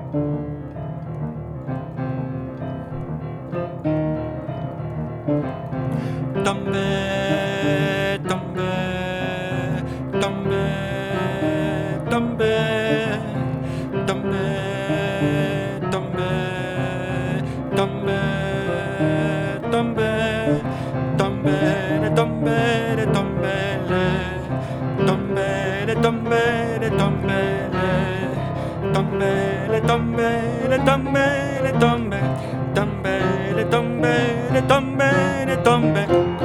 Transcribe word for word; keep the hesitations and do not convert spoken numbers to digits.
Tombe, tombe, tombe, tombe, tombe, tombe, tombe, tombe, tombere, tombere, tombele, tombere, tombere, tombele, tombele, tombele, tombele, tombe, tombele, tombele, tombele, tombe.